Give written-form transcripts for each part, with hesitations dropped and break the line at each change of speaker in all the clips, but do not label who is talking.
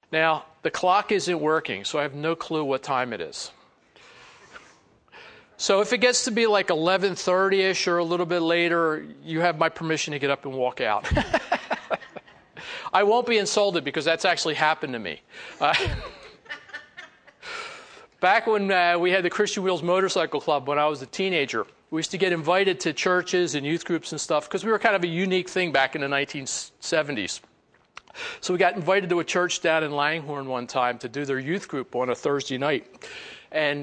Now, the clock isn't working, so I have no clue what time it is. So if it gets to be like 11:30-ish or a little bit later, you have my permission to get up and walk out. I won't be insulted because that's actually happened to me. Back when we had the Christian Wheels Motorcycle Club when I was a teenager, we used to get invited to churches and youth groups and stuff because we were kind of a unique thing back in the 1970s. So we got invited to a church down in Langhorne one time to do their youth group on a Thursday night. And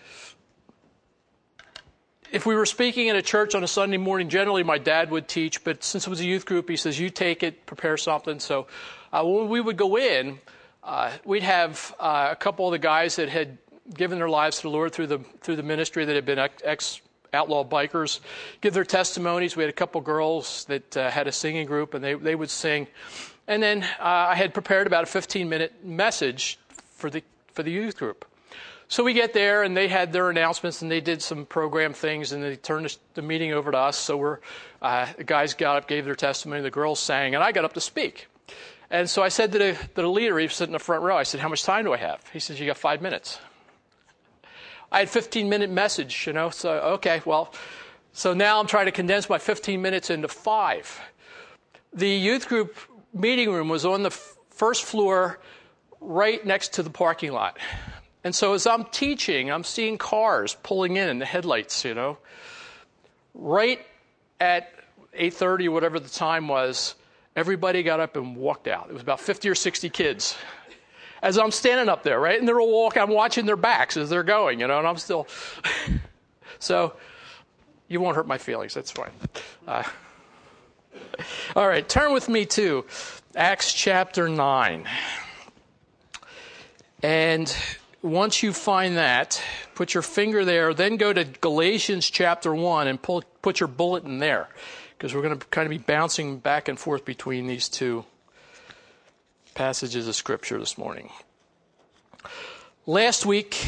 if we were speaking at a church on a Sunday morning, generally my dad would teach, but since it was a youth group, he says, you take it, prepare something. So when we would go in, we'd have a couple of the guys that had given their lives to the Lord through the ministry that had been ex-outlaw bikers give their testimonies. We had a couple girls that had a singing group, and they would sing. And then I had prepared about a 15-minute message for the youth group. So we get there, and they had their announcements, and they did some program things, and they turned the meeting over to us. So the guys got up, gave their testimony, the girls sang, and I got up to speak. And so I said to the leader, he was sitting in the front row, I said, how much time do I have? He says, you got 5 minutes. I had a 15-minute message, so okay, well, so now I'm trying to condense my 15 minutes into 5. The youth group meeting room was on the first floor right next to the parking lot. And so as I'm teaching, I'm seeing cars pulling in the headlights, Right at 8:30, whatever the time was, everybody got up and walked out. It was about 50 or 60 kids. As I'm standing up there, right? And they're all walking, I'm watching their backs as they're going, and I'm still... So, you won't hurt my feelings, that's fine. All right, turn with me to Acts chapter 9. And once you find that, put your finger there, then go to Galatians chapter 1 and put your bulletin there, because we're going to kind of be bouncing back and forth between these two passages of Scripture this morning. Last week,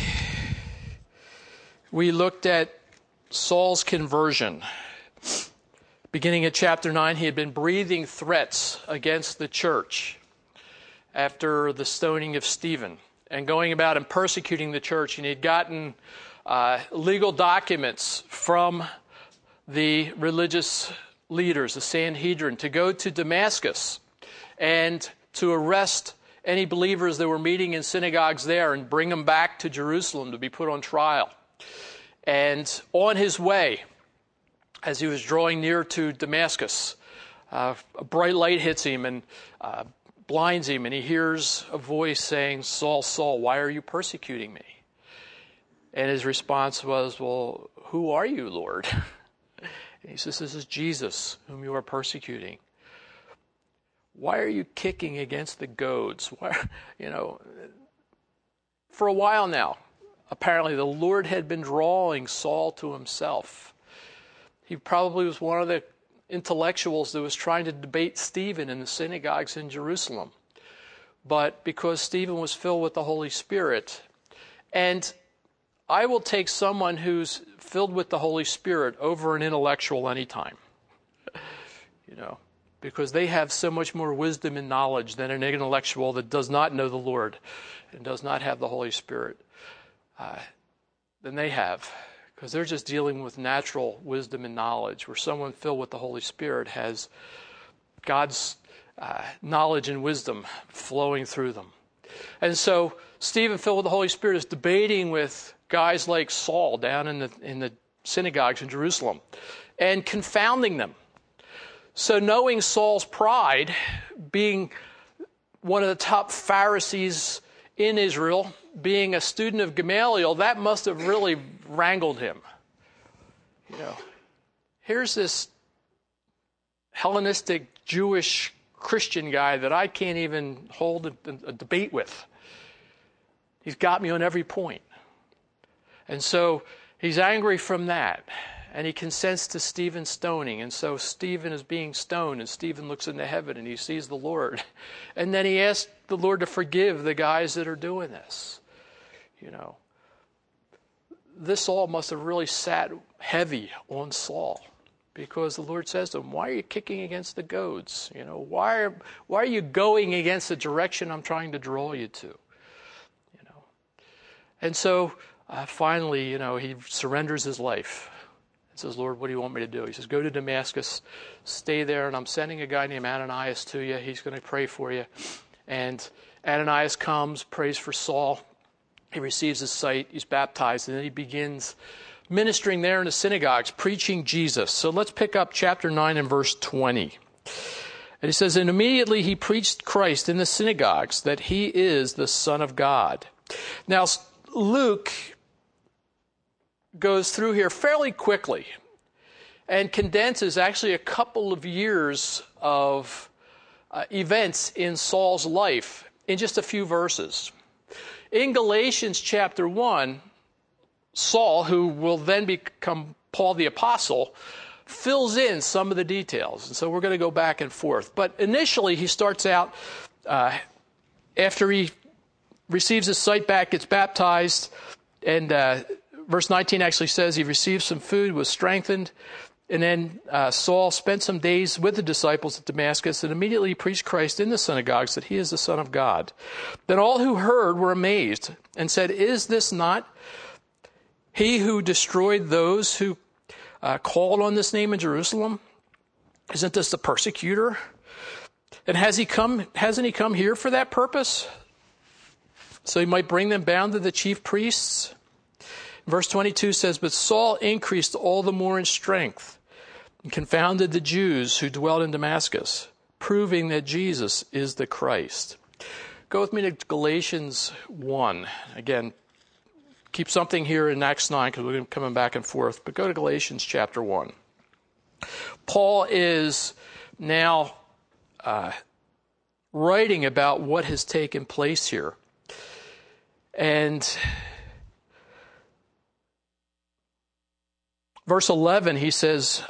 we looked at Saul's conversion. Beginning at chapter 9, he had been breathing threats against the church after the stoning of Stephen and going about and persecuting the church. And he had gotten legal documents from the religious leaders, the Sanhedrin, to go to Damascus and to arrest any believers that were meeting in synagogues there and bring them back to Jerusalem to be put on trial. And on his way, as he was drawing near to Damascus, a bright light hits him and blinds him, and he hears a voice saying, Saul, Saul, why are you persecuting me? And his response was, well, who are you, Lord? And he says, this is Jesus, whom you are persecuting. Why are you kicking against the goads? Why, for a while now, apparently the Lord had been drawing Saul to himself. He probably was one of the intellectuals that was trying to debate Stephen in the synagogues in Jerusalem. But because Stephen was filled with the Holy Spirit, and I will take someone who's filled with the Holy Spirit over an intellectual anytime. Because they have so much more wisdom and knowledge than an intellectual that does not know the Lord and does not have the Holy Spirit than they have. Because they're just dealing with natural wisdom and knowledge, where someone filled with the Holy Spirit has God's knowledge and wisdom flowing through them. And so Stephen, filled with the Holy Spirit, is debating with guys like Saul down in the synagogues in Jerusalem and confounding them. So knowing Saul's pride, being one of the top Pharisees in Israel, being a student of Gamaliel, that must have really wrangled him. Here's this Hellenistic Jewish Christian guy that I can't even hold a debate with. He's got me on every point. And so he's angry from that. And he consents to Stephen's stoning. And so Stephen is being stoned, and Stephen looks into heaven and he sees the Lord. And then he asks the Lord to forgive the guys that are doing this. This all must have really sat heavy on Saul. because the Lord says to him, why are you kicking against the goads? Why are you going against the direction I'm trying to draw you to? And so finally, he surrenders his life and says, Lord, what do you want me to do? He says, go to Damascus, stay there, and I'm sending a guy named Ananias to you. He's going to pray for you. And Ananias comes, prays for Saul. He receives his sight. He's baptized, and then he begins ministering there in the synagogues, preaching Jesus. So let's pick up chapter 9 and verse 20. And he says, and immediately he preached Christ in the synagogues, that he is the Son of God. Now, Luke goes through here fairly quickly and condenses actually a couple of years of events in Saul's life in just a few verses. In Galatians chapter 1, Saul, who will then become Paul the Apostle, fills in some of the details. And so we're going to go back and forth. But initially, he starts out, after he receives his sight back, gets baptized, and verse 19 actually says he received some food, was strengthened, and then Saul spent some days with the disciples at Damascus and immediately preached Christ in the synagogues that he is the Son of God. Then all who heard were amazed and said, is this not he who destroyed those who called on this name in Jerusalem? Isn't this the persecutor? And hasn't he come here for that purpose? So he might bring them bound to the chief priests? Verse 22 says, but Saul increased all the more in strength and confounded the Jews who dwelt in Damascus, proving that Jesus is the Christ. Go with me to Galatians 1. Again, keep something here in Acts 9 because we're coming back and forth, but go to Galatians chapter 1. Paul is now writing about what has taken place here. And verse 11, he says,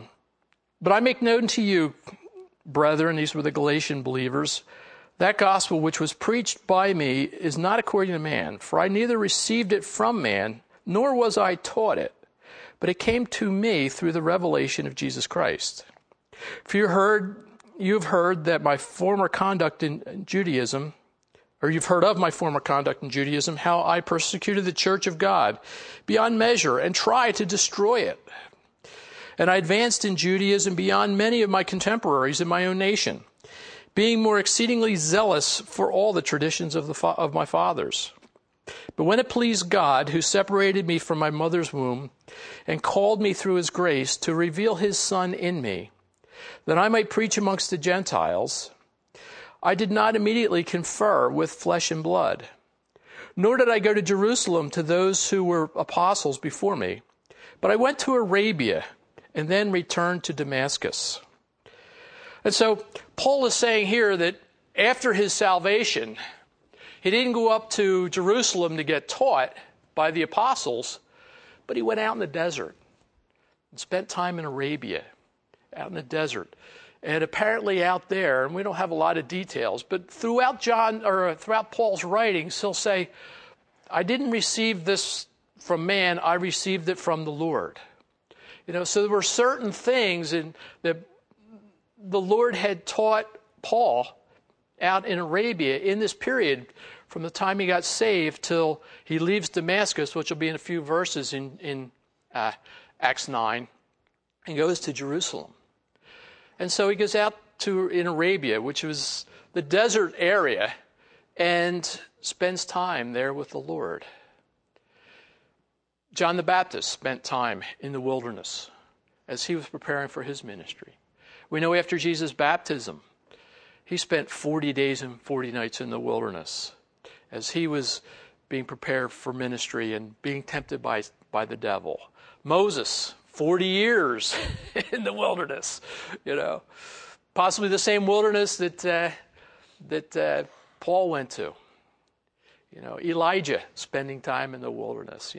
but I make known to you, brethren, these were the Galatian believers, that gospel which was preached by me is not according to man, for I neither received it from man, nor was I taught it, but it came to me through the revelation of Jesus Christ. For you've heard that my former conduct in Judaism, or you've heard of my former conduct in Judaism, how I persecuted the church of God beyond measure and tried to destroy it. And I advanced in Judaism beyond many of my contemporaries in my own nation, being more exceedingly zealous for all the traditions of my fathers. But when it pleased God, who separated me from my mother's womb and called me through his grace to reveal his Son in me, that I might preach amongst the Gentiles, I did not immediately confer with flesh and blood, nor did I go to Jerusalem to those who were apostles before me, but I went to Arabia and then returned to Damascus. And so Paul is saying here that after his salvation, he didn't go up to Jerusalem to get taught by the apostles, but he went out in the desert and spent time in Arabia, out in the desert. And apparently out there, and we don't have a lot of details, but throughout Paul's writings, he'll say, I didn't receive this from man, I received it from the Lord. So there were certain things that the Lord had taught Paul out in Arabia in this period from the time he got saved till he leaves Damascus, which will be in a few verses in Acts 9, and goes to Jerusalem. And so he goes out in Arabia, which was the desert area, and spends time there with the Lord. John the Baptist spent time in the wilderness as he was preparing for his ministry. We know after Jesus' baptism, he spent 40 days and 40 nights in the wilderness as he was being prepared for ministry and being tempted by the devil. Moses, 40 years in the wilderness, possibly the same wilderness that Paul went to. Elijah spending time in the wilderness.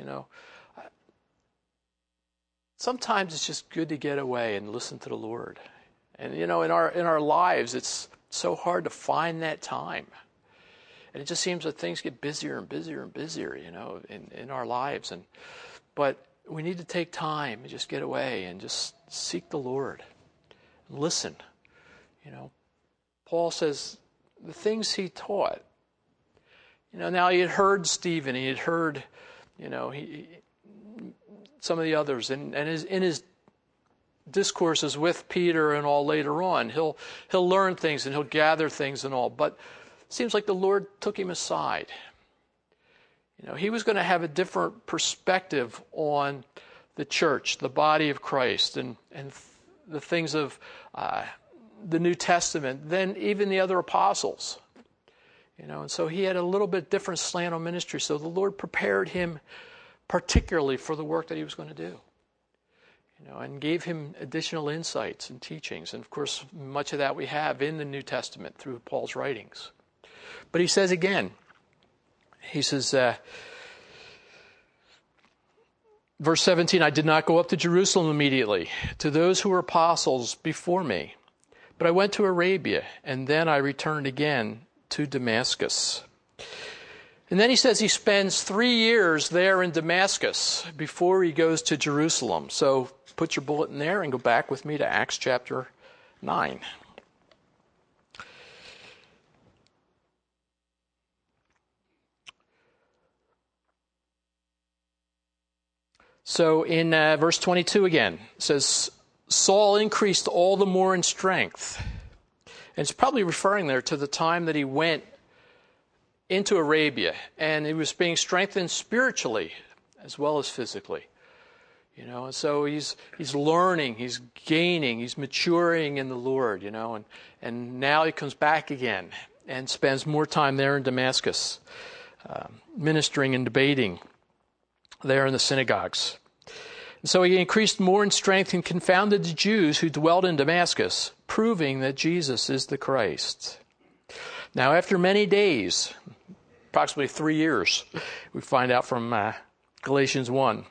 Sometimes it's just good to get away and listen to the Lord. And in our lives, it's so hard to find that time. And it just seems that things get busier and busier and busier, in our lives. But we need to take time and just get away and just seek the Lord. Listen. Paul says the things he taught. Now he had heard Stephen, he had heard, some of the others, and in his discourses with Peter and all later on, he'll learn things and he'll gather things and all. But it seems like the Lord took him aside. He was going to have a different perspective on the church, the body of Christ, and the things of the New Testament than even the other apostles. And so he had a little bit different slant on ministry. So the Lord prepared him particularly for the work that he was going to do. And gave him additional insights and teachings. And of course, much of that we have in the New Testament through Paul's writings. But he says again, he says, verse 17, I did not go up to Jerusalem immediately to those who were apostles before me, but I went to Arabia, and then I returned again to Damascus. And then he says he spends 3 years there in Damascus before he goes to Jerusalem. So put your bulletin there and go back with me to Acts chapter 9. So in verse 22 again, it says, Saul increased all the more in strength. And it's probably referring there to the time that he went into Arabia, and he was being strengthened spiritually as well as physically. And so he's learning, he's gaining, he's maturing in the Lord, and now he comes back again and spends more time there in Damascus, ministering and debating there in the synagogues. And so he increased more in strength and confounded the Jews who dwelt in Damascus, proving that Jesus is the Christ. Now, after many days, approximately 3 years, we find out from Galatians 1.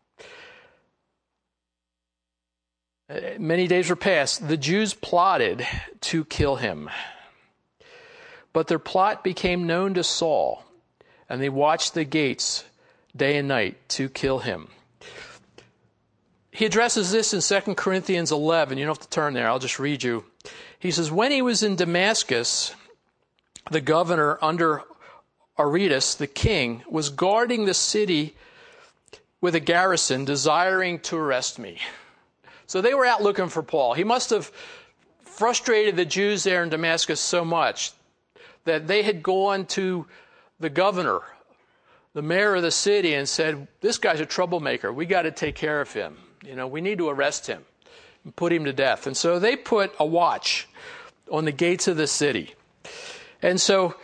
Many days were passed. The Jews plotted to kill him. But their plot became known to Saul, and they watched the gates day and night to kill him. He addresses this in 2 Corinthians 11. You don't have to turn there. I'll just read you. He says, when he was in Damascus, the governor under Aretas, the king, was guarding the city with a garrison, desiring to arrest me. So they were out looking for Paul. He must have frustrated the Jews there in Damascus so much that they had gone to the governor, the mayor of the city, and said, this guy's a troublemaker. We got to take care of him. We need to arrest him and put him to death. And so they put a watch on the gates of the city. And so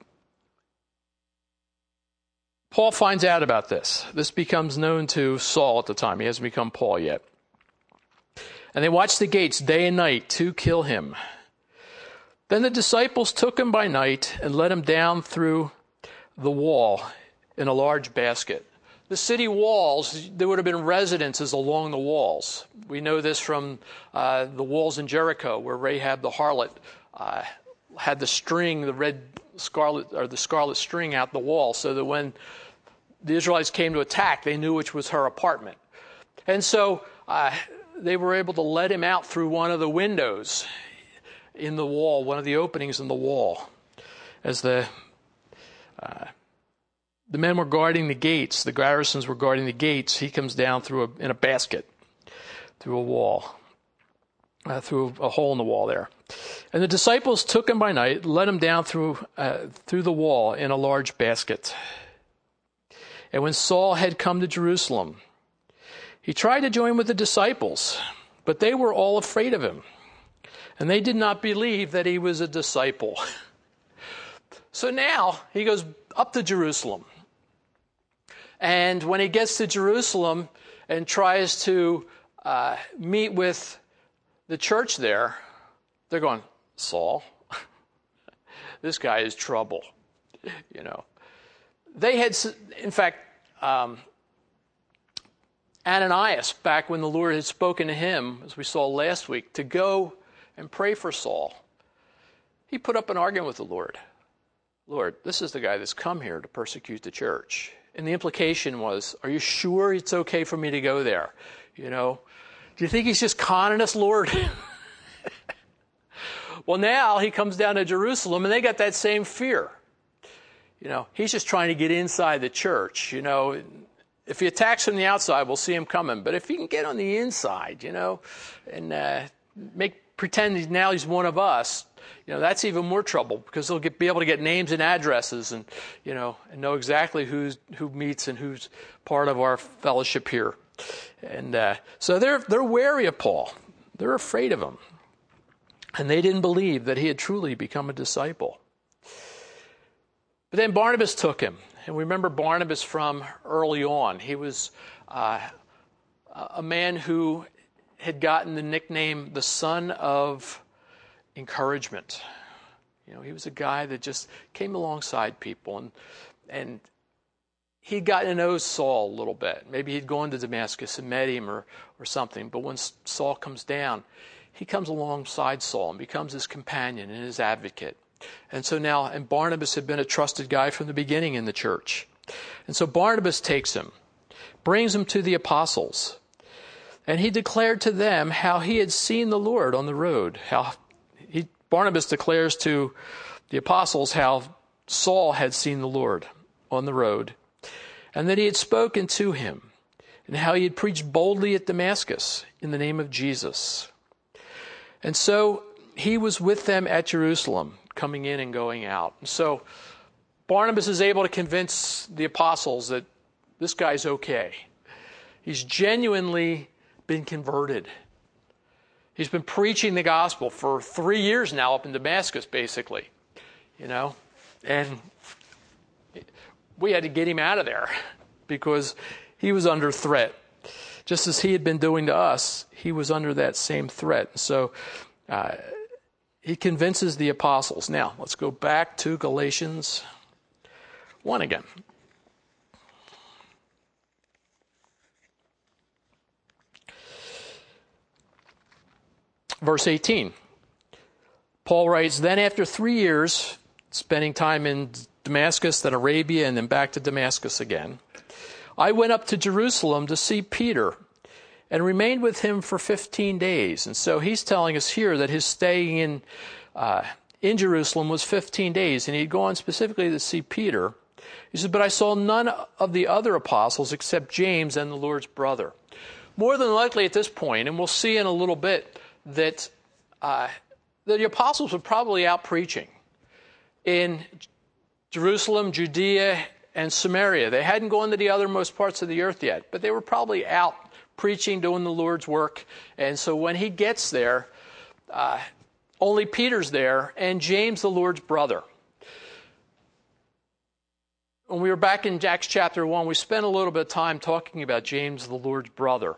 Paul finds out about this. This becomes known to Saul at the time. He hasn't become Paul yet. And they watched the gates day and night to kill him. Then the disciples took him by night and let him down through the wall in a large basket. The city walls, there would have been residences along the walls. We know this from the walls in Jericho, where Rahab the harlot had the string, the scarlet string out the wall, so that when the Israelites came to attack, they knew which was her apartment. And so they were able to let him out through one of the windows in the wall, one of the openings in the wall. As the men were guarding the gates, the garrisons were guarding the gates, he comes down in a basket, through a wall, through a hole in the wall there. And the disciples took him by night, let him down through the wall in a large basket. And when Saul had come to Jerusalem, he tried to join with the disciples, but they were all afraid of him, and they did not believe that he was a disciple. So now he goes up to Jerusalem. And when he gets to Jerusalem and tries to meet with the church there, they're going, Saul, this guy is trouble. They had, in fact, Ananias, back when the Lord had spoken to him, as we saw last week, to go and pray for Saul, he put up an argument with the Lord. Lord, this is the guy that's come here to persecute the church. And the implication was, are you sure it's okay for me to go there? Do you think he's just conning us, Lord? Well, now he comes down to Jerusalem and they got that same fear. He's just trying to get inside the church. If he attacks from the outside, we'll see him coming. But if he can get on the inside, and pretend now he's one of us, that's even more trouble, because they'll be able to get names and addresses and know exactly who meets and who's part of our fellowship here. And so they're wary of Paul. They're afraid of him. And they didn't believe that he had truly become a disciple. But then Barnabas took him. And we remember Barnabas from early on. He was a man who had gotten the nickname the son of encouragement. He was a guy that just came alongside people, and he'd gotten to know Saul a little bit. Maybe he'd gone to Damascus and met him or something. But when Saul comes down, he comes alongside Saul and becomes his companion and his advocate. And so now, and Barnabas had been a trusted guy from the beginning in the church. And so Barnabas takes him, brings him to the apostles, and he declared to them how he had seen the Lord on the road. Barnabas declares to the apostles how Saul had seen the Lord on the road, and that he had spoken to him, and how he had preached boldly at Damascus in the name of Jesus. And so he was with them at Jerusalem, coming in and going out. And so Barnabas is able to convince the apostles that this guy's okay. He's genuinely been converted. He's been preaching the gospel for 3 years now up in Damascus, basically. And we had to get him out of there because he was under threat. Just as he had been doing to us, he was under that same threat. So he convinces the apostles. Now, let's go back to Galatians 1 again. Verse 18. Paul writes, "Then after 3 years, spending time in Damascus, then Arabia, and then back to Damascus again, I went up to Jerusalem to see Peter and remained with him for 15 days. And so he's telling us here that his stay in Jerusalem was 15 days. And he'd gone specifically to see Peter. He says, but I saw none of the other apostles except James and the Lord's brother. More than likely at this point, and we'll see in a little bit, that the apostles were probably out preaching in Jerusalem, Judea, and Samaria. They hadn't gone to the othermost parts of the earth yet, but they were probably out preaching, doing the Lord's work. And so when he gets there, only Peter's there and James, the Lord's brother. When we were back in Acts chapter 1, we spent a little bit of time talking about James, the Lord's brother.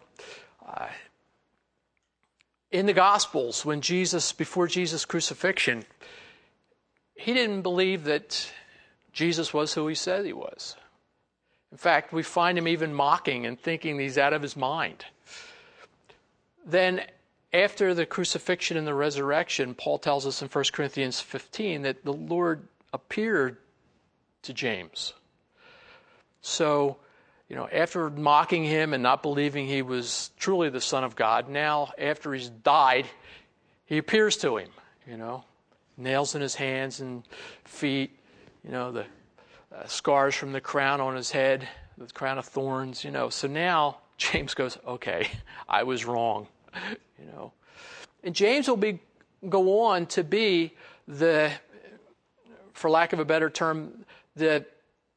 In the Gospels, before Jesus' crucifixion, he didn't believe that Jesus was who he said he was. In fact, we find him even mocking and thinking he's out of his mind. Then, after the crucifixion and the resurrection, Paul tells us in 1 Corinthians 15 that the Lord appeared to James. So, after mocking him and not believing he was truly the Son of God, now, after he's died, he appears to him, nails in his hands and feet, the scars from the crown on his head, the crown of thorns, So now James goes, okay, I was wrong, And James will go on to be for lack of a better term, the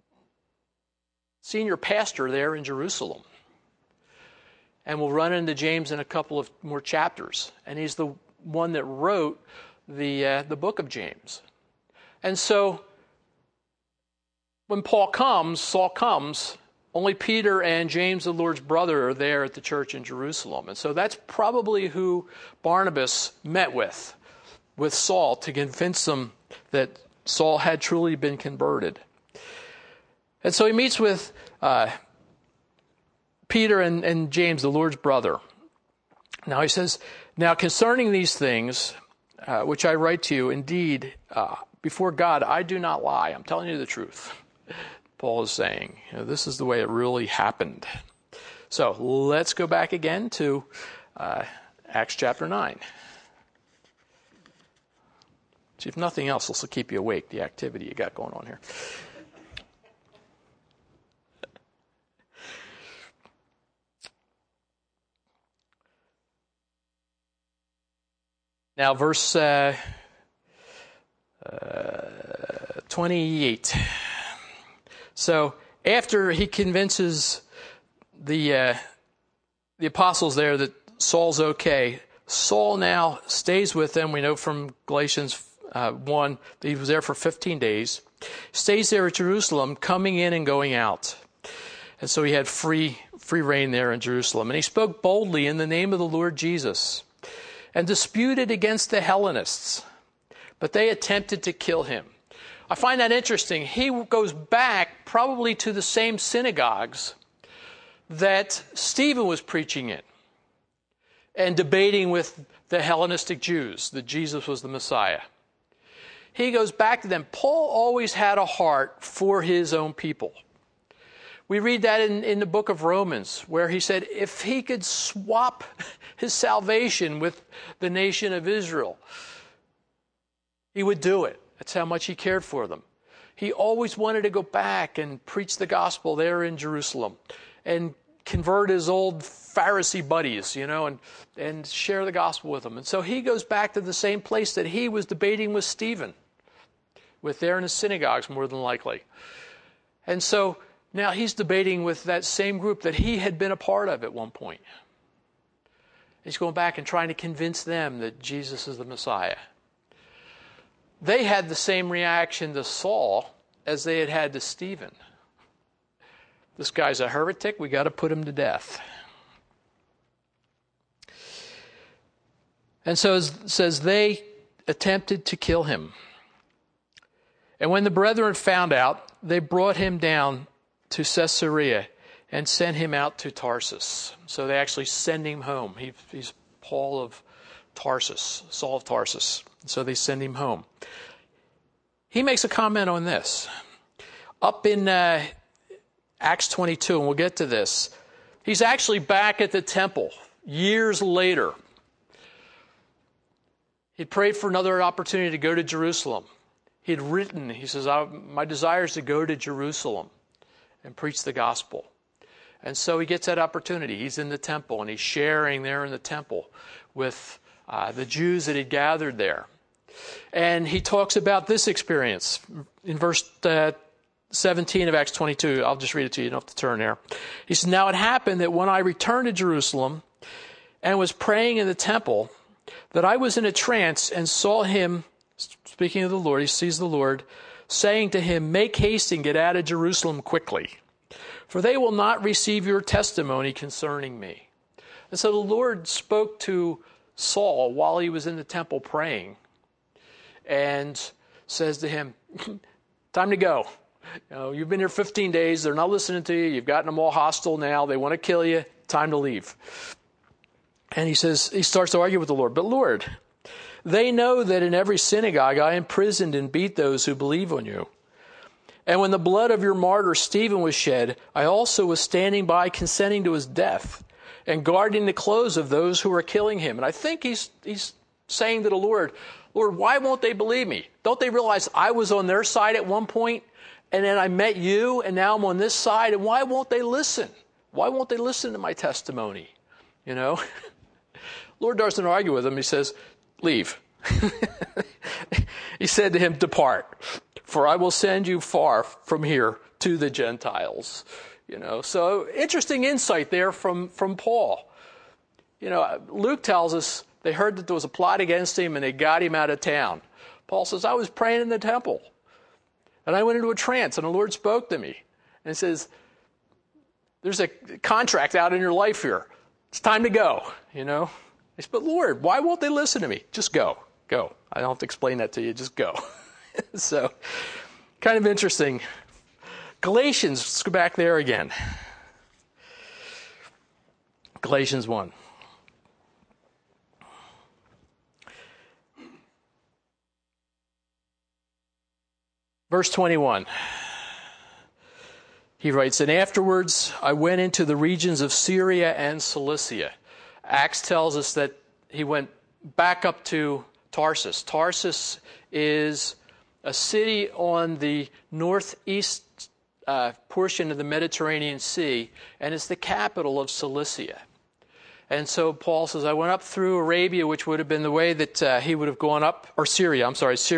senior pastor there in Jerusalem. And we'll run into James in a couple of more chapters. And he's the one that wrote the book of James. And so when Saul comes, only Peter and James, the Lord's brother, are there at the church in Jerusalem. And so that's probably who Barnabas met with Saul to convince them that Saul had truly been converted. And so he meets with Peter and James, the Lord's brother. Now he says, now concerning these things, which I write to you, indeed, before God, I do not lie. I'm telling you the truth. Paul is saying. This is the way it really happened. So let's go back again to Acts chapter 9. See, if nothing else, this will keep you awake, the activity you got going on here. Now, verse 28. So, after he convinces the apostles there that Saul's okay, Saul now stays with them. We know from Galatians 1 that he was there for 15 days. Stays there at Jerusalem, coming in and going out. And so he had free reign there in Jerusalem. And he spoke boldly in the name of the Lord Jesus, and disputed against the Hellenists, but they attempted to kill him. I find that interesting. He goes back probably to the same synagogues that Stephen was preaching in and debating with the Hellenistic Jews that Jesus was the Messiah. He goes back to them. Paul always had a heart for his own people. We read that in the book of Romans, where he said if he could swap his salvation with the nation of Israel, he would do it. That's how much he cared for them. He always wanted to go back and preach the gospel there in Jerusalem and convert his old Pharisee buddies, and share the gospel with them. And so he goes back to the same place that he was debating with Stephen, with there in the synagogues more than likely. And so now he's debating with that same group that he had been a part of at one point. He's going back and trying to convince them that Jesus is the Messiah. They had the same reaction to Saul as they had had to Stephen. This guy's a heretic, we got to put him to death. And so it says they attempted to kill him. And when the brethren found out, they brought him down to Caesarea and sent him out to Tarsus. So they actually send him home. He's Paul of Tarsus, Saul of Tarsus. So they send him home. He makes a comment on this. Up in Acts 22, and we'll get to this, he's actually back at the temple years later. He prayed for another opportunity to go to Jerusalem. He had written, he says, my desire is to go to Jerusalem and preach the gospel. And so he gets that opportunity. He's in the temple, and he's sharing there in the temple with the Jews that had gathered there. And he talks about this experience in verse 17 of Acts 22. I'll just read it to you. You don't have to turn there. He says, now it happened that when I returned to Jerusalem and was praying in the temple, that I was in a trance and saw him, speaking of the Lord, he sees the Lord, saying to him, make haste and get out of Jerusalem quickly, for they will not receive your testimony concerning me. And so the Lord spoke to Saul while he was in the temple praying and says to him, time to go. You've been here 15 days. They're not listening to you. You've gotten them all hostile now. They want to kill you. Time to leave. And he starts to argue with the Lord. But Lord, they know that in every synagogue I imprisoned and beat those who believe on you. And when the blood of your martyr Stephen was shed, I also was standing by consenting to his death and guarding the clothes of those who were killing him. And I think he's saying to the Lord, why won't they believe me? Don't they realize I was on their side at one point, and then I met you, and now I'm on this side, and why won't they listen? Why won't they listen to my testimony? Lord doesn't argue with him. He says, leave. He said to him, depart, for I will send you far from here to the Gentiles. So interesting insight there from Paul. Luke tells us they heard that there was a plot against him and they got him out of town. Paul says, I was praying in the temple and I went into a trance and the Lord spoke to me and says, there's a contract out in your life here. It's time to go, I said, but Lord, why won't they listen to me? Just go. I don't have to explain that to you. Just go. So, kind of interesting. Galatians, let's go back there again. Galatians 1. Verse 21. He writes, and afterwards I went into the regions of Syria and Cilicia. Acts tells us that he went back up to Tarsus. Tarsus is a city on the northeast portion of the Mediterranean Sea, and it's the capital of Cilicia. And so Paul says, I went up through Arabia, which would have been the way that he would have gone up, or Syria.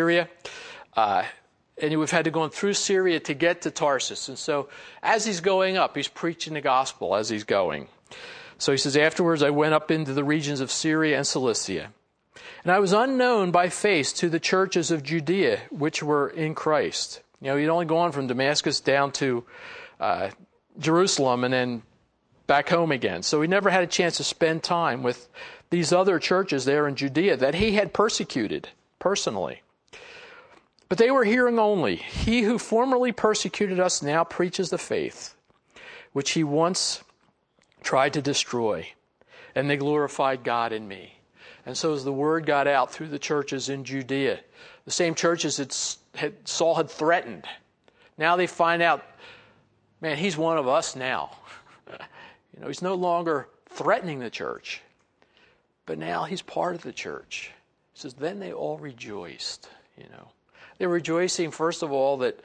And he would have had to go through Syria to get to Tarsus. And so as he's going up, he's preaching the gospel as he's going. So he says, afterwards I went up into the regions of Syria and Cilicia. And I was unknown by face to the churches of Judea, which were in Christ. You know, he'd only gone from Damascus down to Jerusalem and then back home again. So he never had a chance to spend time with these other churches there in Judea that he had persecuted personally. But they were hearing only, he who formerly persecuted us now preaches the faith, which he once tried to destroy. And they glorified God in me. And so as the word got out through the churches in Judea, the same churches that Saul had threatened, now they find out, man, he's one of us now. You know, he's no longer threatening the church, but now he's part of the church. He says, then they all rejoiced, you know. They were rejoicing, first of all, that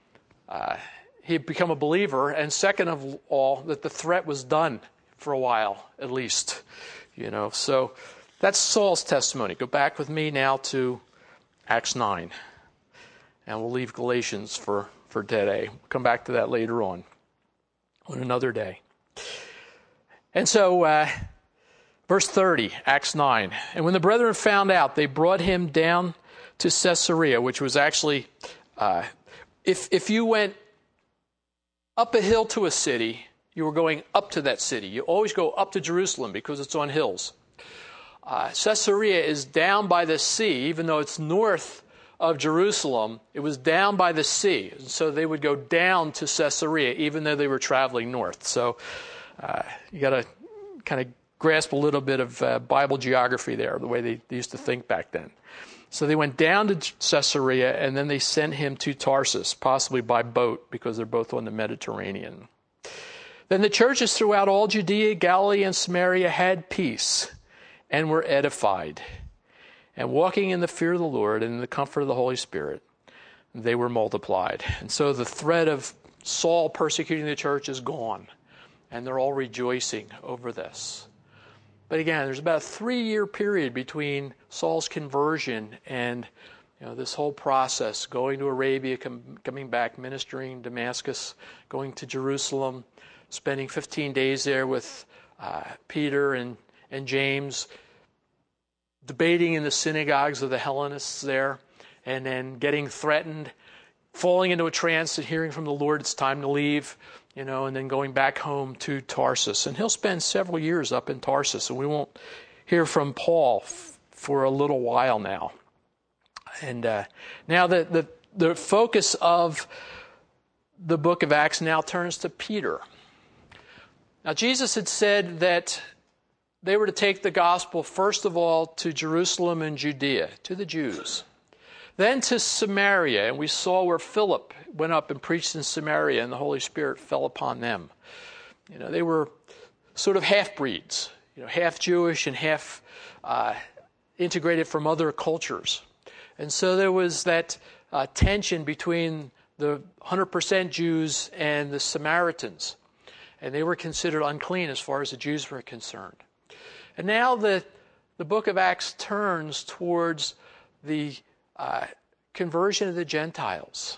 he had become a believer, and second of all, that the threat was done for a while, at least. You know, so that's Saul's testimony. Go back with me now to Acts 9, and we'll leave Galatians for today. We'll come back to that later on another day. And so, verse 30, Acts 9. And when the brethren found out, they brought him down to Caesarea, which was actually, if you went up a hill to a city, you were going up to that city. You always go up to Jerusalem because it's on hills. Caesarea is down by the sea, even though it's north of Jerusalem. It was down by the sea. So they would go down to Caesarea, even though they were traveling north. So you got to kind of grasp a little bit of Bible geography there, the way they used to think back then. So they went down to Caesarea, and then they sent him to Tarsus, possibly by boat, because they're both on the Mediterranean. Then the churches throughout all Judea, Galilee, and Samaria had peace and were edified. And walking in the fear of the Lord and in the comfort of the Holy Spirit, they were multiplied. And so the threat of Saul persecuting the church is gone. And they're all rejoicing over this. But again, there's about a 3-year period between Saul's conversion and this whole process, going to Arabia, coming back, ministering in Damascus, going to Jerusalem, spending 15 days there with Peter and James, debating in the synagogues of the Hellenists there, and then getting threatened, falling into a trance and hearing from the Lord it's time to leave, and then going back home to Tarsus. And he'll spend several years up in Tarsus, and we won't hear from Paul for a little while now. And now the focus of the book of Acts now turns to Peter. Now Jesus had said that they were to take the gospel first of all to Jerusalem and Judea, to the Jews. Then to Samaria, and we saw where Philip went up and preached in Samaria, and the Holy Spirit fell upon them. They were sort of half-breeds, half Jewish and half integrated from other cultures. And so there was that tension between the 100% Jews and the Samaritans. And they were considered unclean as far as the Jews were concerned. And now the book of Acts turns towards the conversion of the Gentiles.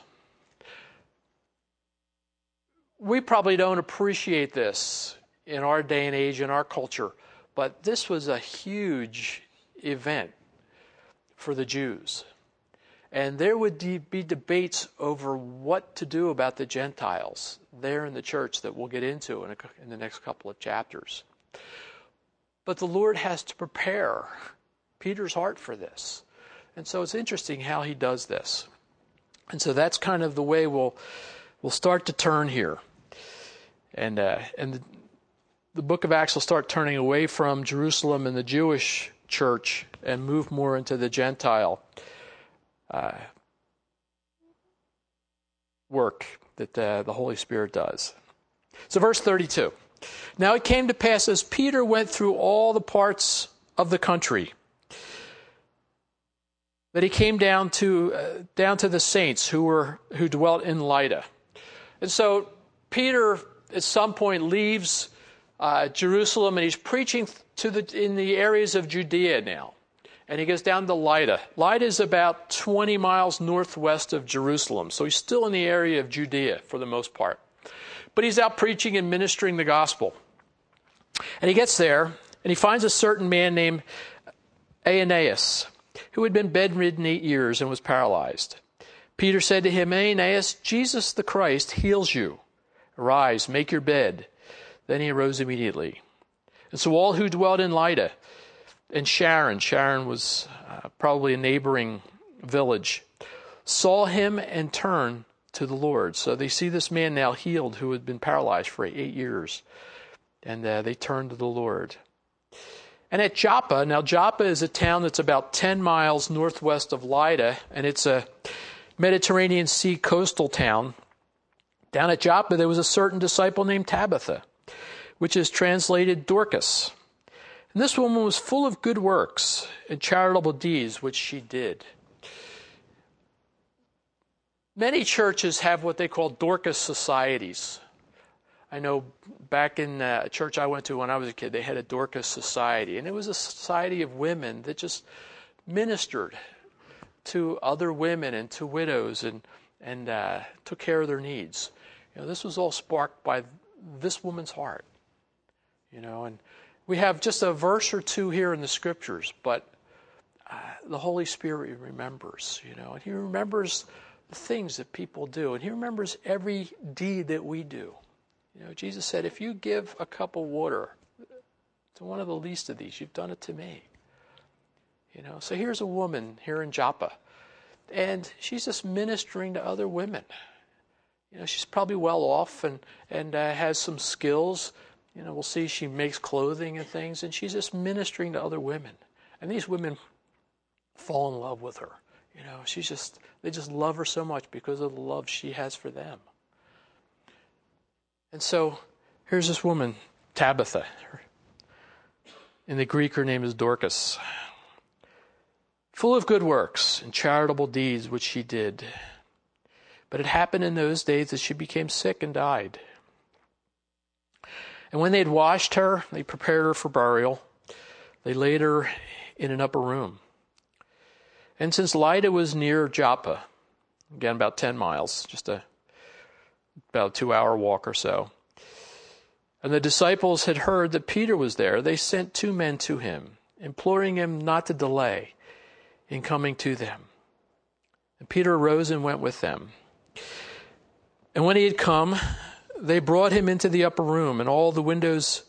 We probably don't appreciate this in our day and age, in our culture, but this was a huge event for the Jews. And there would be debates over what to do about the Gentiles there in the church that we'll get into in the next couple of chapters. But the Lord has to prepare Peter's heart for this. And so it's interesting how he does this. And so that's kind of the way we'll start to turn here. And the book of Acts will start turning away from Jerusalem and the Jewish church and move more into the Gentile work that the Holy Spirit does. So verse 32. Now it came to pass as Peter went through all the parts of the country that he came down to the saints who dwelt in Lydda. And so Peter at some point leaves Jerusalem, and he's preaching in the areas of Judea now. And he goes down to Lydda. Lydda is about 20 miles northwest of Jerusalem, so he's still in the area of Judea for the most part. But he's out preaching and ministering the gospel. And he gets there, and he finds a certain man named Aeneas, who had been bedridden 8 years and was paralyzed. Peter said to him, Aeneas, Jesus the Christ heals you. Arise, make your bed. Then he arose immediately. And so all who dwelt in Lydda and Sharon was probably a neighboring village, saw him and turned to the Lord. So they see this man now healed who had been paralyzed for 8 years. And they turned to the Lord. And at Joppa, now Joppa is a town that's about 10 miles northwest of Lydda, and it's a Mediterranean Sea coastal town. Down at Joppa, there was a certain disciple named Tabitha, which is translated Dorcas. And this woman was full of good works and charitable deeds, which she did. Many churches have what they call Dorcas societies. I know back in a church I went to when I was a kid, they had a Dorcas society. And it was a society of women that just ministered to other women and to widows and took care of their needs. This was all sparked by this woman's heart. And we have just a verse or two here in the scriptures, but the Holy Spirit remembers, and he remembers the things that people do, and he remembers every deed that we do. Jesus said, if you give a cup of water to one of the least of these, you've done it to me. So here's a woman here in Joppa, and she's just ministering to other women. She's probably well off and has some skills. We'll see she makes clothing and things, and she's just ministering to other women. And these women fall in love with her. They just love her so much because of the love she has for them. And so here's this woman, Tabitha. In the Greek, her name is Dorcas. Full of good works and charitable deeds, which she did. But it happened in those days that she became sick and died. And when they had washed her, they prepared her for burial. They laid her in an upper room. And since Lydda was near Joppa, again about 10 miles, just about a 2-hour walk or so, and the disciples had heard that Peter was there, they sent 2 men to him, imploring him not to delay in coming to them. And Peter arose and went with them. And when he had come, they brought him into the upper room, and all the widows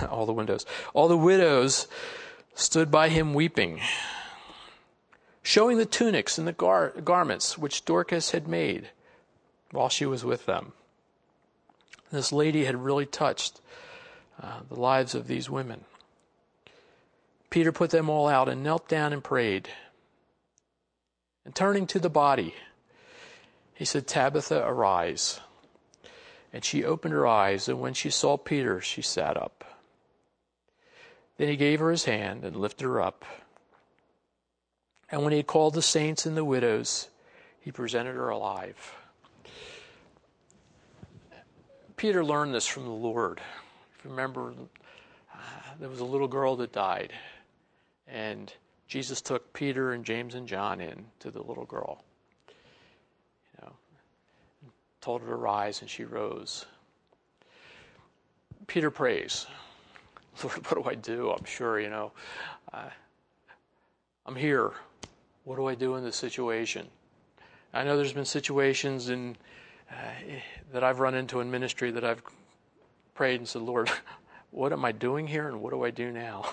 stood by him weeping, showing the tunics and the garments which Dorcas had made while she was with them. This lady had really touched the lives of these women. Peter put them all out and knelt down and prayed. And turning to the body, he said, Tabitha, arise. And she opened her eyes, and when she saw Peter, she sat up. Then he gave her his hand and lifted her up. And when he had called the saints and the widows, he presented her alive. Peter learned this from the Lord. If you remember, there was a little girl that died, and Jesus took Peter and James and John in to the little girl. Told her to rise, and she rose. Peter prays, Lord, what do I do? I'm sure, I'm here. What do I do in this situation? I know there's been situations that I've run into in ministry that I've prayed and said, Lord, what am I doing here, and what do I do now?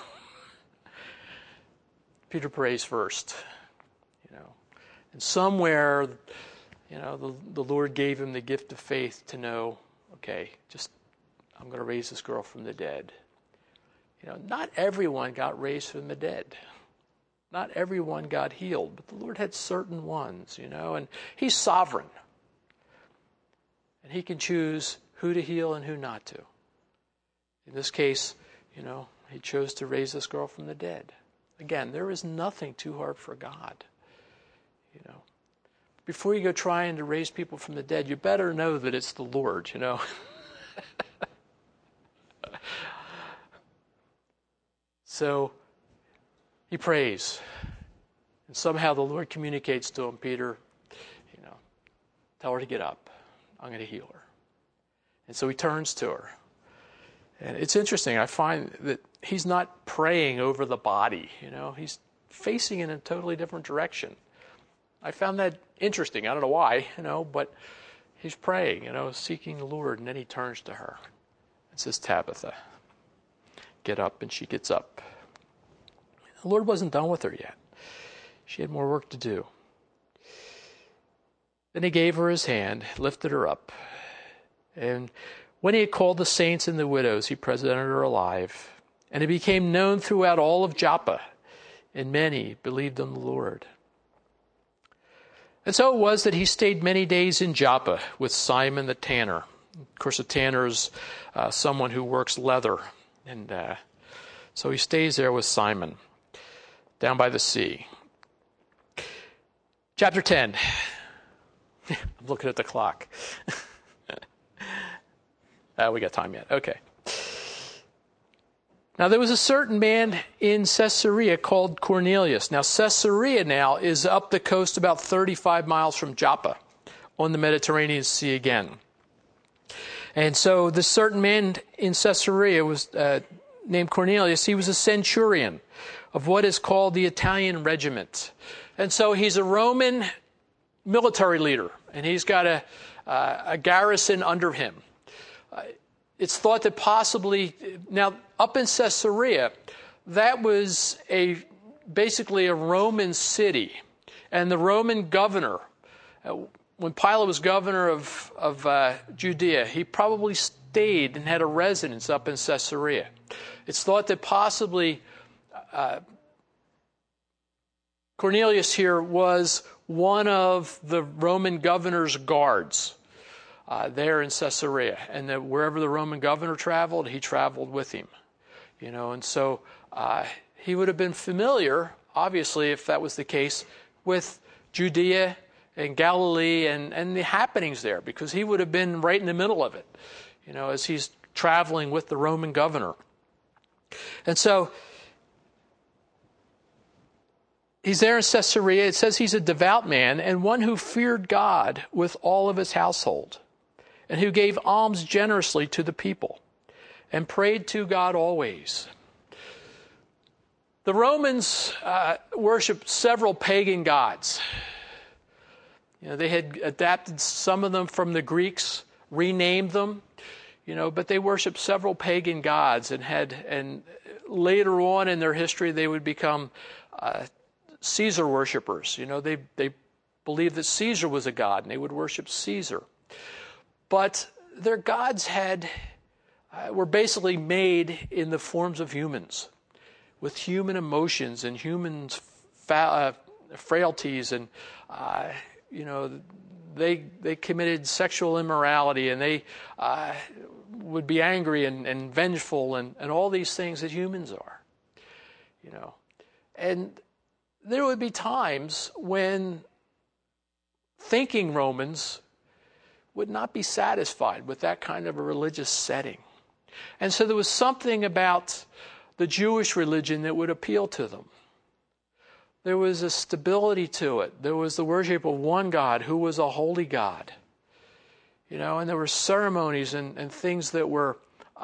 Peter prays first, and somewhere, the Lord gave him the gift of faith to know, okay, I'm going to raise this girl from the dead. Not everyone got raised from the dead. Not everyone got healed, but the Lord had certain ones, and he's sovereign. And he can choose who to heal and who not to. In this case, he chose to raise this girl from the dead. Again, there is nothing too hard for God. Before you go trying to raise people from the dead, you better know that it's the Lord, So he prays. And somehow the Lord communicates to him, Peter, tell her to get up. I'm going to heal her. And so he turns to her. And it's interesting. I find that he's not praying over the body. He's facing in a totally different direction. I found that interesting. I don't know why, but he's praying, seeking the Lord. And then he turns to her and says, Tabitha, get up. And she gets up. The Lord wasn't done with her yet. She had more work to do. Then he gave her his hand, lifted her up. And when he had called the saints and the widows, he presented her alive. And it became known throughout all of Joppa, and many believed on the Lord. And so it was that he stayed many days in Joppa with Simon the tanner. Of course, a tanner is someone who works leather. And so he stays there with Simon down by the sea. Chapter 10. I'm looking at the clock. We got time yet. Okay. Now, there was a certain man in Caesarea called Cornelius. Now, Caesarea now is up the coast about 35 miles from Joppa on the Mediterranean Sea again. And so this certain man in Caesarea was named Cornelius. He was a centurion of what is called the Italian regiment. And so he's a Roman military leader, and he's got a garrison under him. It's thought that possibly, now up in Caesarea, that was basically a Roman city. And the Roman governor, when Pilate was governor of Judea, he probably stayed and had a residence up in Caesarea. It's thought that possibly Cornelius here was one of the Roman governor's guards there in Caesarea, and that wherever the Roman governor traveled, he traveled with him. And so he would have been familiar, obviously, if that was the case, with Judea and Galilee and the happenings there, because he would have been right in the middle of it, as he's traveling with the Roman governor. And so he's there in Caesarea. It says he's a devout man and one who feared God with all of his household, and who gave alms generously to the people and prayed to God always. The Romans worshiped several pagan gods. They had adapted some of them from the Greeks, renamed them, but they worshiped several pagan gods and later on in their history they would become Caesar worshipers. They believed that Caesar was a god and they would worship Caesar. But their gods were basically made in the forms of humans, with human emotions and human frailties, and they committed sexual immorality, and they would be angry and vengeful and all these things that humans are. And there would be times when thinking Romans would not be satisfied with that kind of a religious setting. And so there was something about the Jewish religion that would appeal to them. There was a stability to it. There was the worship of one God who was a holy God. And there were ceremonies and things that were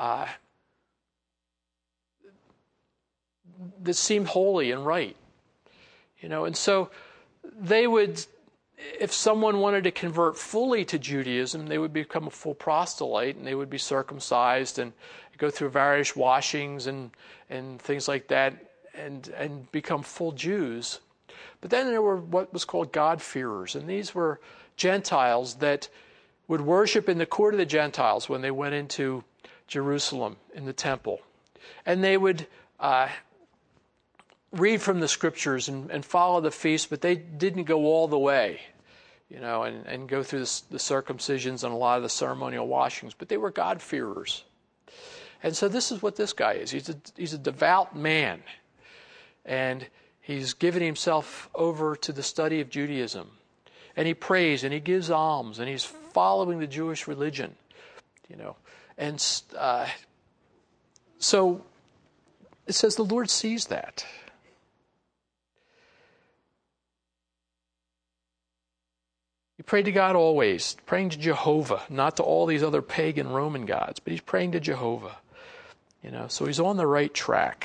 that seemed holy and right. And so they would, if someone wanted to convert fully to Judaism, they would become a full proselyte, and they would be circumcised and go through various washings and things like that, and become full Jews. But then there were what was called God-fearers, and these were Gentiles that would worship in the court of the Gentiles when they went into Jerusalem in the temple. And they would read from the scriptures and follow the feast, but they didn't go all the way. and go through the circumcisions and a lot of the ceremonial washings, but they were God-fearers. And so this is what this guy is. He's a devout man, and he's given himself over to the study of Judaism. And he prays, and he gives alms, and he's following the Jewish religion, And so it says the Lord sees that. He prayed to God always, praying to Jehovah, not to all these other pagan Roman gods, but he's praying to Jehovah. So he's on the right track.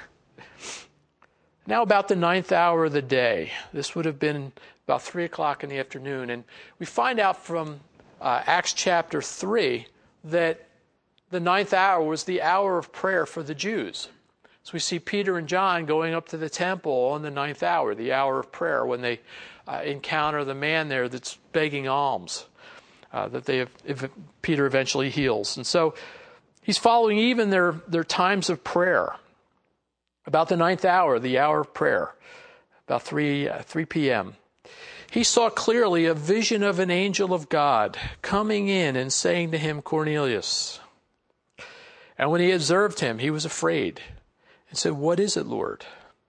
Now about the 9th hour of the day. This would have been about 3 o'clock in the afternoon. And we find out from Acts chapter 3 that the 9th hour was the hour of prayer for the Jews. So we see Peter and John going up to the temple on the 9th hour, the hour of prayer, when they encounter the man there that's begging alms, that Peter eventually heals. And so he's following even their times of prayer. About the 9th hour, the hour of prayer, about 3 p.m., he saw clearly a vision of an angel of God coming in and saying to him, "Cornelius." And when he observed him, he was afraid and said, "What is it, Lord?"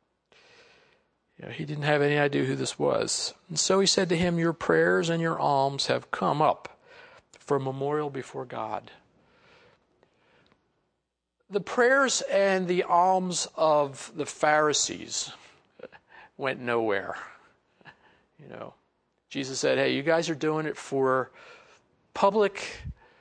He didn't have any idea who this was. And so he said to him, "Your prayers and your alms have come up for a memorial before God." The prayers and the alms of the Pharisees went nowhere. Jesus said, "Hey, you guys are doing it for public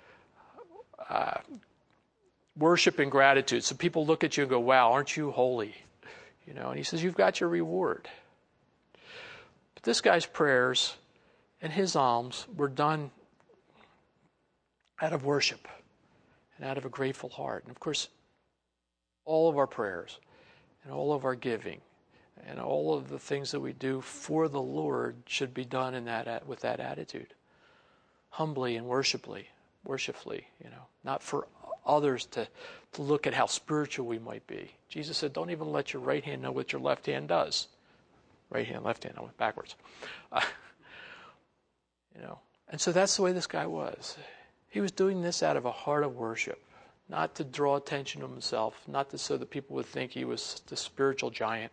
worship and gratitude. So people look at you and go, 'Wow, aren't you holy?' And he says, 'You've got your reward.'" But this guy's prayers and his alms were done out of worship and out of a grateful heart. And of course, all of our prayers and all of our giving and all of the things that we do for the Lord should be done with that attitude, humbly and worshipfully, not for others to look at how spiritual we might be. Jesus said, "Don't even let your right hand know what your left hand does." Right hand, left hand, I went backwards. And so that's the way this guy was. He was doing this out of a heart of worship, not to draw attention to himself, not so that people would think he was the spiritual giant,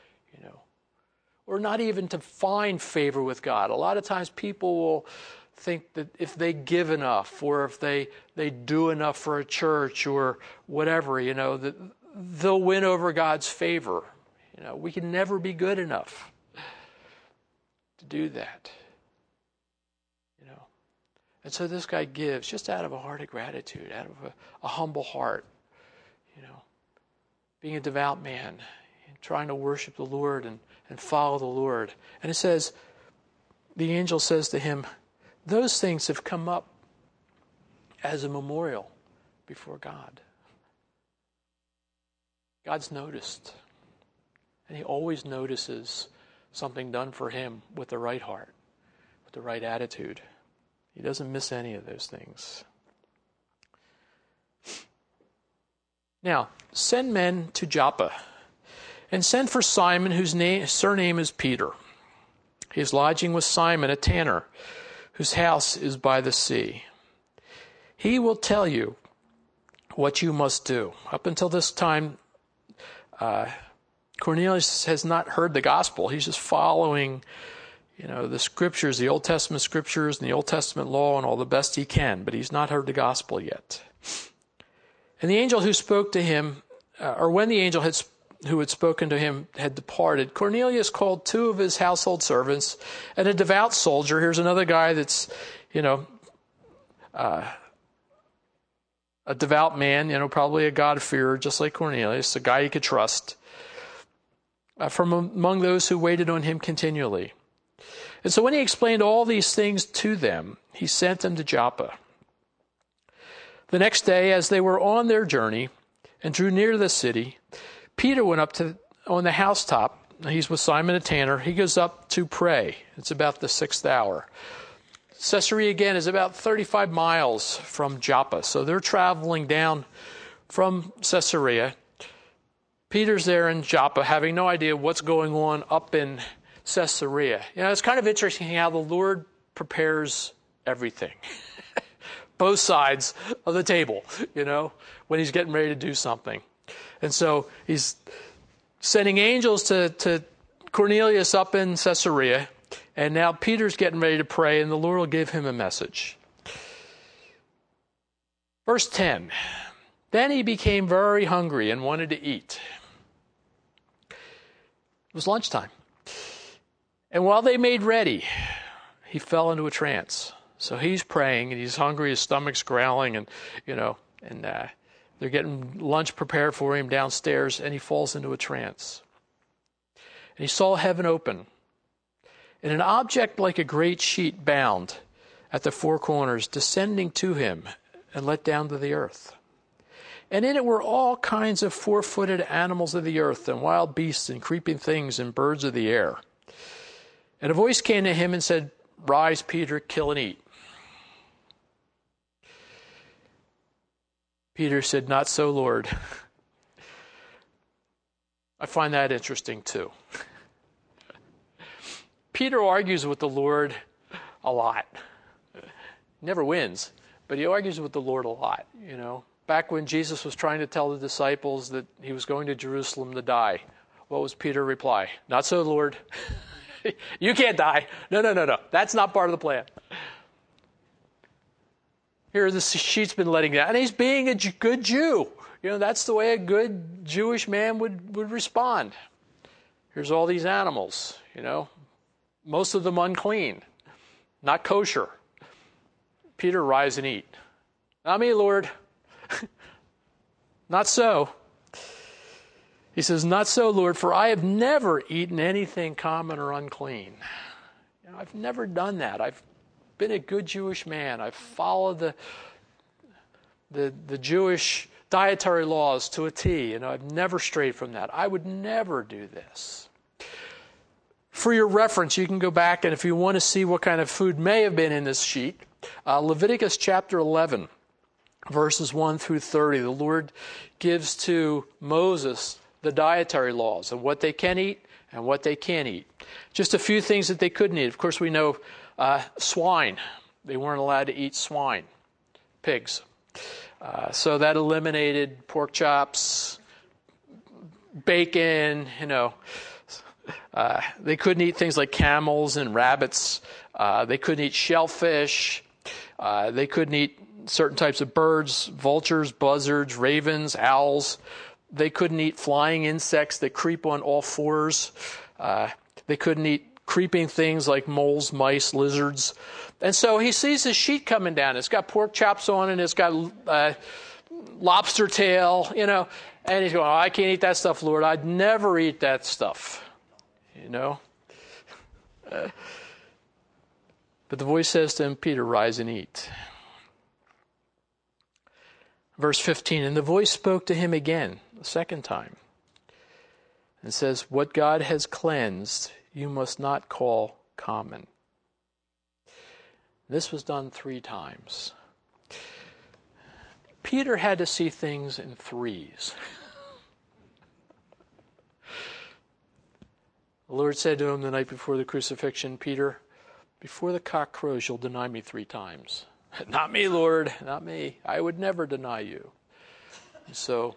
or not even to find favor with God. A lot of times people will think that if they give enough, or if they do enough for a church or whatever, that they'll win over God's favor. We can never be good enough to do that. And so this guy gives just out of a heart of gratitude, out of a humble heart, being a devout man, trying to worship the Lord and follow the Lord. And it says, the angel says to him, "Those things have come up as a memorial before God." God's noticed. And he always notices something done for him with the right heart, with the right attitude. He doesn't miss any of those things. Now, send men to Joppa, and send for Simon, whose surname is Peter. He is lodging with Simon, a tanner, whose house is by the sea. He will tell you what you must do. Up until this time, Cornelius has not heard the gospel. He's just following, the scriptures, the Old Testament scriptures and the Old Testament law and all the best he can, but he's not heard the gospel yet. And the angel who spoke to him, when the angel who had spoken to him had departed, Cornelius called 2 of his household servants and a devout soldier. Here's another guy that's, a devout man, probably a God-fearer, just like Cornelius, a guy he could trust, from among those who waited on him continually. And so when he explained all these things to them, he sent them to Joppa. The next day, as they were on their journey and drew near the city, Peter went up on the housetop. He's with Simon the tanner. He goes up to pray. It's about the 6th hour. Caesarea, again, is about 35 miles from Joppa. So they're traveling down from Caesarea. Peter's there in Joppa, having no idea what's going on up in Caesarea. It's kind of interesting how the Lord prepares everything. Both sides of the table, when he's getting ready to do something. And so he's sending angels to Cornelius up in Caesarea, and now Peter's getting ready to pray, and the Lord will give him a message. Verse 10, then he became very hungry and wanted to eat. It was lunchtime. And while they made ready, he fell into a trance. So he's praying, and he's hungry, his stomach's growling, and they're getting lunch prepared for him downstairs, and he falls into a trance. And he saw heaven open, and an object like a great sheet bound at the four corners, descending to him and let down to the earth. And in it were all kinds of four-footed animals of the earth, and wild beasts, and creeping things, and birds of the air. And a voice came to him and said, rise, Peter, kill and eat. Peter said, not so, Lord. I find that interesting too. Peter argues with the Lord a lot. Never wins, but he argues with the Lord a lot, Back when Jesus was trying to tell the disciples that he was going to Jerusalem to die, what was Peter's reply? Not so, Lord. You can't die. No. That's not part of the plan. Here the sheet's been letting down. And he's being a good Jew. That's the way a good Jewish man would respond. Here's all these animals, most of them unclean, not kosher. Peter, rise and eat. Not me, Lord. Not so. He says, not so, Lord, for I have never eaten anything common or unclean. I've never done that. I've been a good Jewish man. I've followed the Jewish dietary laws to a T. I've never strayed from that. I would never do this. For your reference, you can go back, and if you want to see what kind of food may have been in this sheet, Leviticus chapter 11, verses 1 through 30, the Lord gives to Moses the dietary laws of what they can eat and what they can't eat. Just a few things that they couldn't eat. Of course, we know swine. They weren't allowed to eat swine, pigs. So that eliminated pork chops, bacon, They couldn't eat things like camels and rabbits. They couldn't eat shellfish. They couldn't eat certain types of birds, vultures, buzzards, ravens, owls. They couldn't eat flying insects that creep on all fours. They couldn't eat creeping things like moles, mice, lizards. And so he sees this sheet coming down. It's got pork chops on it. It's got lobster tail, And he's going, I can't eat that stuff, Lord. I'd never eat that stuff, But the voice says to him, Peter, rise and eat. Verse 15, and the voice spoke to him again, the second time, and says, what God has cleansed, you must not call common. This was done 3 times. Peter had to see things in threes. The Lord said to him the night before the crucifixion, Peter, before the cock crows, you'll deny me 3 times. Not me, Lord, not me. I would never deny you. And so,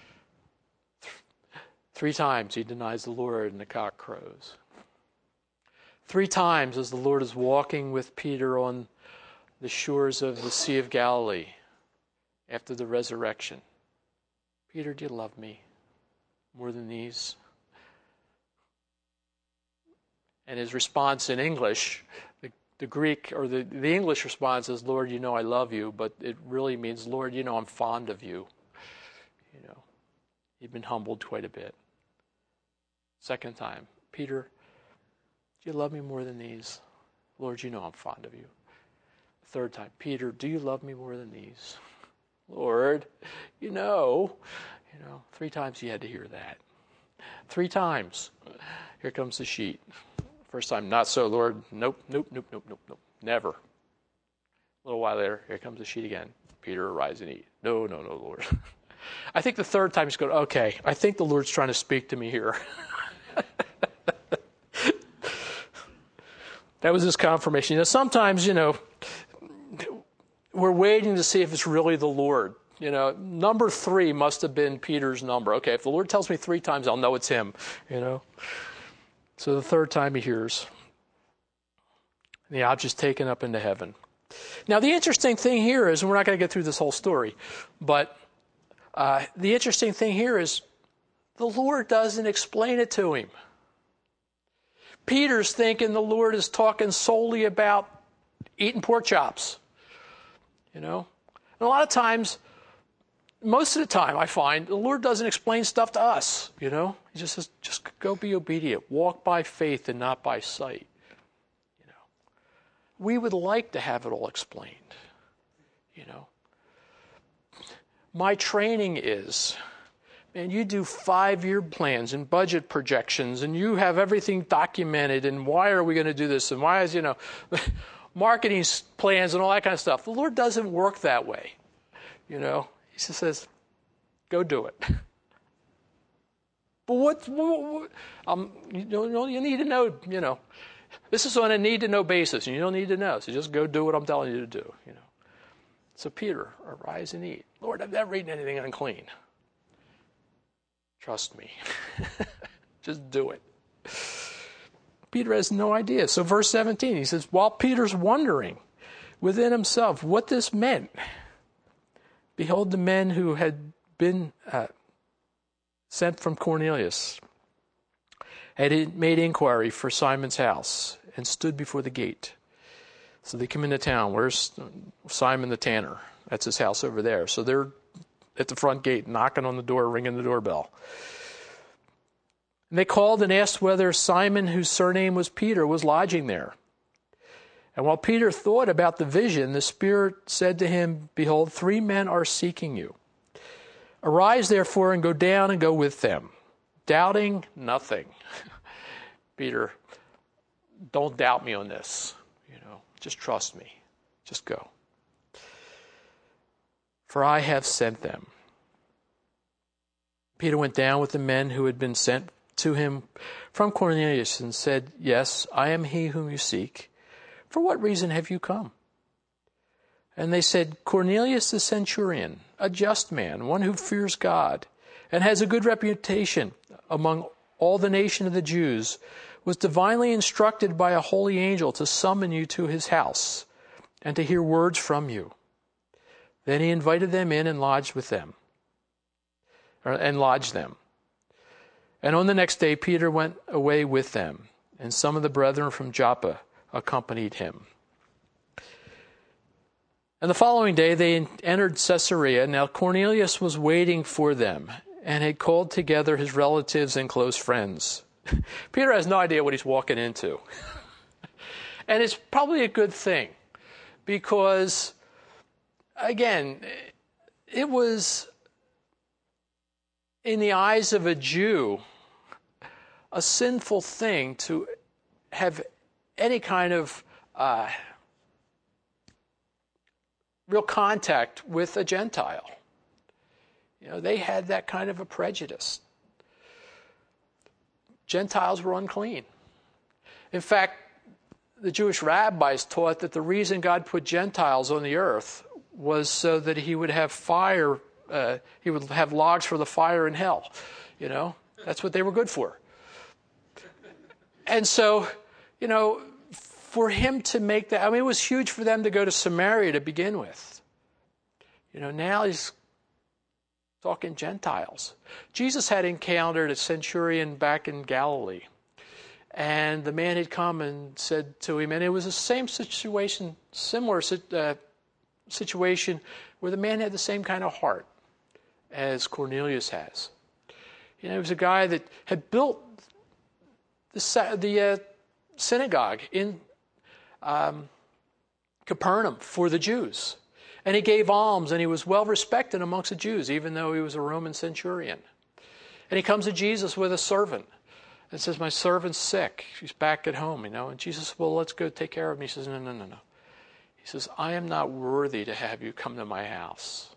3 times he denies the Lord and the cock crows. 3 times as the Lord is walking with Peter on the shores of the Sea of Galilee after the resurrection. Peter, do you love me more than these? And his response in English, the Greek or the English response is, Lord, you know I love you, but it really means, Lord, you know I'm fond of you. He'd been humbled quite a bit. Second time, Peter, do you love me more than these? Lord, you know I'm fond of you. Third time, Peter, do you love me more than these? Lord, you know. 3 times he had to hear that. 3 times. Here comes the sheet. First time, not so, Lord. Nope. Never. A little while later, here comes the sheet again. Peter, arise and eat. No, Lord. I think the third time he's going, okay, I think the Lord's trying to speak to me here. That was his confirmation. Sometimes, we're waiting to see if it's really the Lord. Number 3 must have been Peter's number. Okay, if the Lord tells me 3 times, I'll know it's him, So the 3rd time he hears, the object's taken up into heaven. Now, the interesting thing here is, and we're not going to get through this whole story, but the interesting thing here is the Lord doesn't explain it to him. Peter's thinking the Lord is talking solely about eating pork chops. And a lot of times, most of the time, I find the Lord doesn't explain stuff to us. He just says, just go be obedient. Walk by faith and not by sight. We would like to have it all explained. My training is, man, you do 5-year plans and budget projections, and you have everything documented, and why are we going to do this, and why is, marketing plans and all that kind of stuff. The Lord doesn't work that way. He just says, go do it. But what you need to know, this is on a need-to-know basis, and you don't need to know, so just go do what I'm telling you to do, So Peter, arise and eat. Lord, I've never eaten anything unclean. Trust me. Just do it. Peter has no idea. So verse 17, he says, while Peter's wondering within himself what this meant, behold, the men who had been sent from Cornelius had made inquiry for Simon's house and stood before the gate. So they come into town. Where's Simon the tanner? That's his house over there. So they're at the front gate, knocking on the door, ringing the doorbell. And they called and asked whether Simon, whose surname was Peter, was lodging there. And while Peter thought about the vision, the Spirit said to him, behold, 3 men are seeking you. Arise, therefore, and go down and go with them, doubting nothing. Peter, don't doubt me on this. Just trust me. Just go. For I have sent them. Peter went down with the men who had been sent to him from Cornelius and said, yes, I am he whom you seek. For what reason have you come? And they said, Cornelius the centurion, a just man, one who fears God, and has a good reputation among all the nation of the Jews, was divinely instructed by a holy angel to summon you to his house and to hear words from you. Then he invited them in and lodged them. And on the next day, Peter went away with them, and some of the brethren from Joppa accompanied him. And the following day, they entered Caesarea. Now Cornelius was waiting for them and had called together his relatives and close friends. Peter has no idea what he's walking into. And it's probably a good thing because, again, it was, in the eyes of a Jew, a sinful thing to have any kind of real contact with a Gentile. They had that kind of a prejudice. Gentiles were unclean. In fact, the Jewish rabbis taught that the reason God put Gentiles on the earth was so that he would have fire, he would have logs for the fire in hell. That's what they were good for. And so, for him to make that, it was huge for them to go to Samaria to begin with. Now he's talking Gentiles. Jesus had encountered a centurion back in Galilee. And the man had come and said to him, and it was the same situation, similar situation, where the man had the same kind of heart as Cornelius has. He was a guy that had built the synagogue in Capernaum for the Jews. And he gave alms, and he was well respected amongst the Jews, even though he was a Roman centurion. And he comes to Jesus with a servant and says, my servant's sick. She's back at home, And Jesus says, well, let's go take care of him. He says, no. He says, I am not worthy to have you come to my house.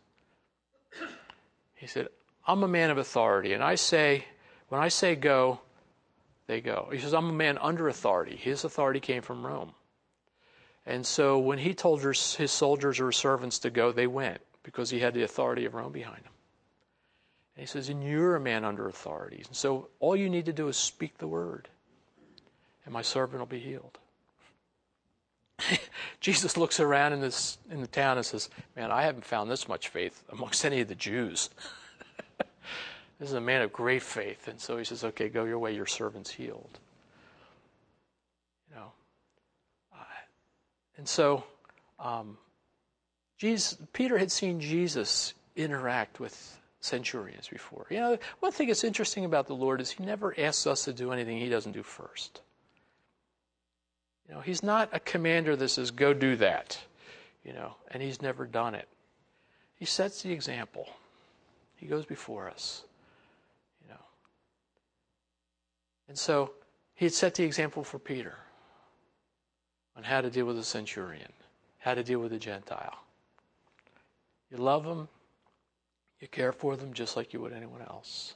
He said, I'm a man of authority, and when I say go, they go. He says, I'm a man under authority. His authority came from Rome. And so when he told his soldiers or servants to go, they went because he had the authority of Rome behind him. And he says, and you're a man under authority. And so all you need to do is speak the word, and my servant will be healed. Jesus looks around in the town and says, man, I haven't found this much faith amongst any of the Jews. This is a man of great faith. And so he says, okay, go your way, your servant's healed. And so Peter had seen Jesus interact with centurions before. One thing that's interesting about the Lord is he never asks us to do anything he doesn't do first. He's not a commander that says, go do that, and he's never done it. He sets the example. He goes before us, And so he had set the example for Peter on how to deal with a centurion, how to deal with a Gentile. You love them, you care for them just like you would anyone else.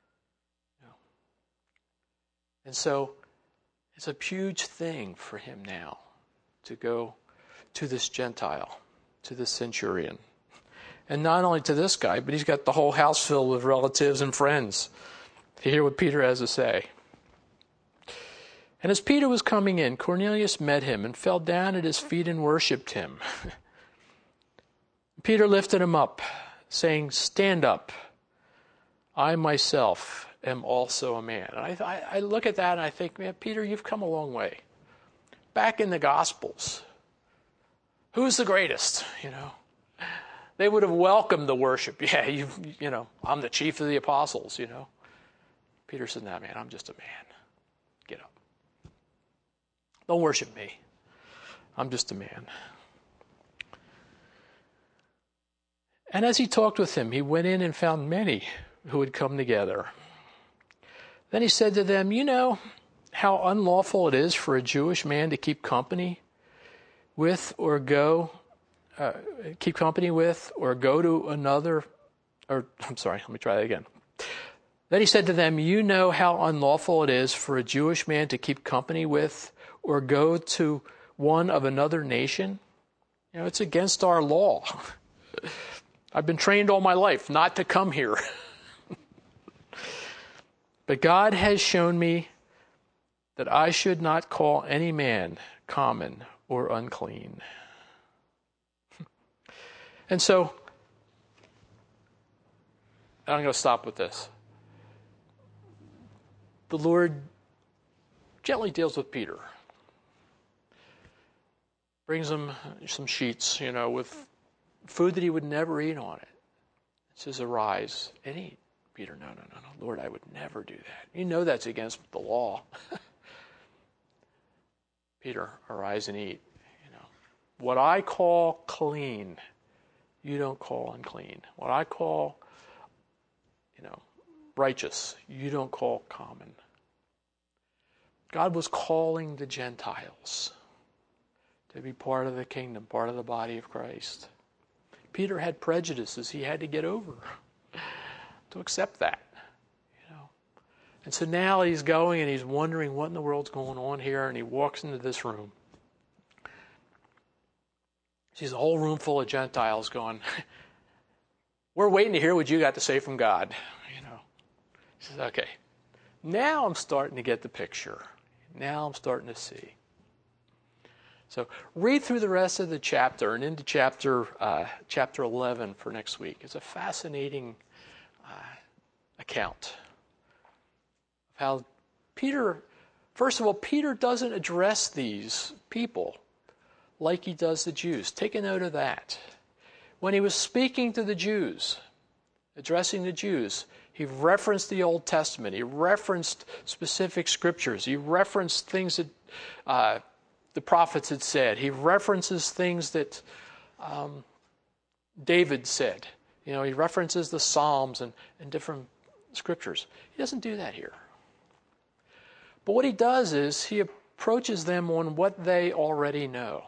And so it's a huge thing for him now to go to this Gentile, to this centurion. And not only to this guy, but he's got the whole house filled with relatives and friends to hear what Peter has to say. And as Peter was coming in, Cornelius met him and fell down at his feet and worshipped him. Peter lifted him up, saying, stand up. I myself am also a man. And I look at that and I think, man, Peter, you've come a long way. Back in the Gospels, who's the greatest? They would have welcomed the worship. Yeah, I'm the chief of the apostles, Peter said, nah, man, I'm just a man. Get up. Don't worship me. I'm just a man. And as he talked with him, he went in and found many who had come together. Then he said to them, you know how unlawful it is for a Jewish man to keep company with or go to another, let me try that again. Then he said to them, you know how unlawful it is for a Jewish man to keep company with or go to one of another nation. It's against our law. I've been trained all my life not to come here. But God has shown me that I should not call any man common or unclean. And so, I'm going to stop with this. The Lord gently deals with Peter. Brings him some sheets, with food that he would never eat on it. It says, arise and eat. Peter, no, Lord, I would never do that. That's against the law. Peter, arise and eat. What I call clean, you don't call unclean. What I call, righteous, you don't call common. God was calling the Gentiles to be part of the kingdom, part of the body of Christ. Peter had prejudices he had to get over to accept that. And so now he's going and he's wondering what in the world's going on here, and he walks into this room. Sees a whole room full of Gentiles going, we're waiting to hear what you got to say from God. He says, okay, now I'm starting to get the picture. Now I'm starting to see. So read through the rest of the chapter and into chapter 11 for next week. It's a fascinating account of how Peter, first of all, Peter doesn't address these people like he does the Jews. Take a note of that. When he was speaking to the Jews, addressing the Jews, he referenced the Old Testament. He referenced specific scriptures. He referenced things that the prophets had said. He references things that David said. He references the Psalms and different scriptures. He doesn't do that here. But what he does is he approaches them on what they already know.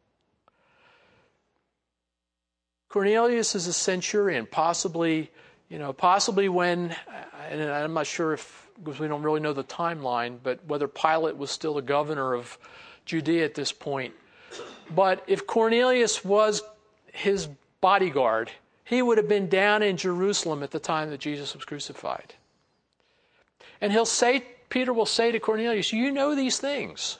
Cornelius is a centurion, possibly when, and I'm not sure if because we don't really know the timeline, but whether Pilate was still the governor of Judea at this point. But if Cornelius was his bodyguard, he would have been down in Jerusalem at the time that Jesus was crucified. And Peter will say to Cornelius, you know these things.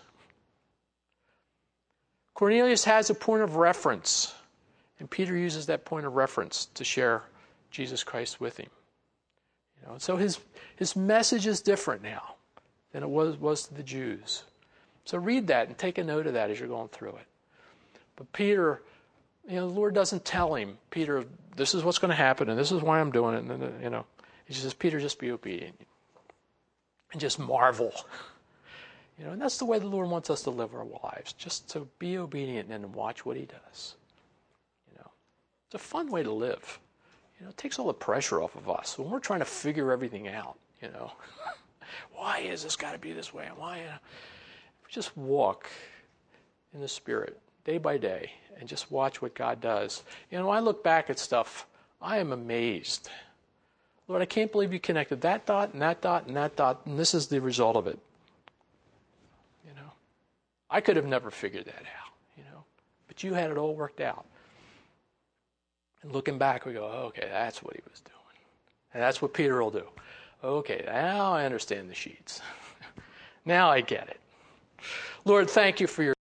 Cornelius has a point of reference, and Peter uses that point of reference to share Jesus Christ with him. So his message is different now than it was to the Jews. So read that and take a note of that as you're going through it. But Peter, the Lord doesn't tell him, Peter, this is what's going to happen, and this is why I'm doing it. And he says, Peter, just be obedient and just marvel. And that's the way the Lord wants us to live our lives, just to be obedient and watch what he does. It's a fun way to live. It takes all the pressure off of us when we're trying to figure everything out. Why is this got to be this way? Why? Just walk in the Spirit day by day and just watch what God does. When I look back at stuff, I am amazed. Lord, I can't believe you connected that dot and that dot and that dot, and this is the result of it. I could have never figured that out, but you had it all worked out. And looking back, we go, okay, that's what he was doing. And that's what Peter will do. Okay, now I understand the sheets. Now I get it. Lord, thank you for your